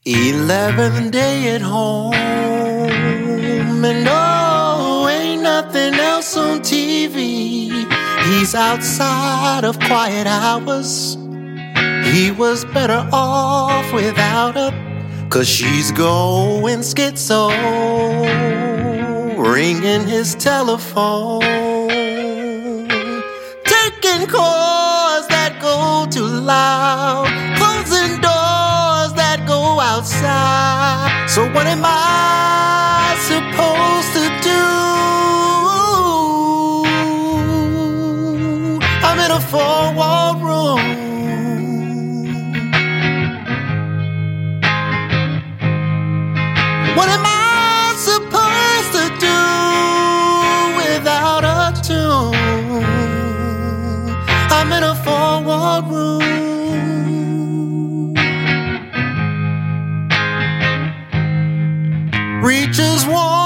11th day at home, and oh, ain't nothing else on TV. He's outside of quiet hours. He was better off without her, 'cause she's going schizo, ringing his telephone, taking calls that go too loud, closing doors that go outside. So what am I supposed to do? I'm in a four-wall room. What am I supposed to do without a tune? I'm in a four-wall room. Reaches one.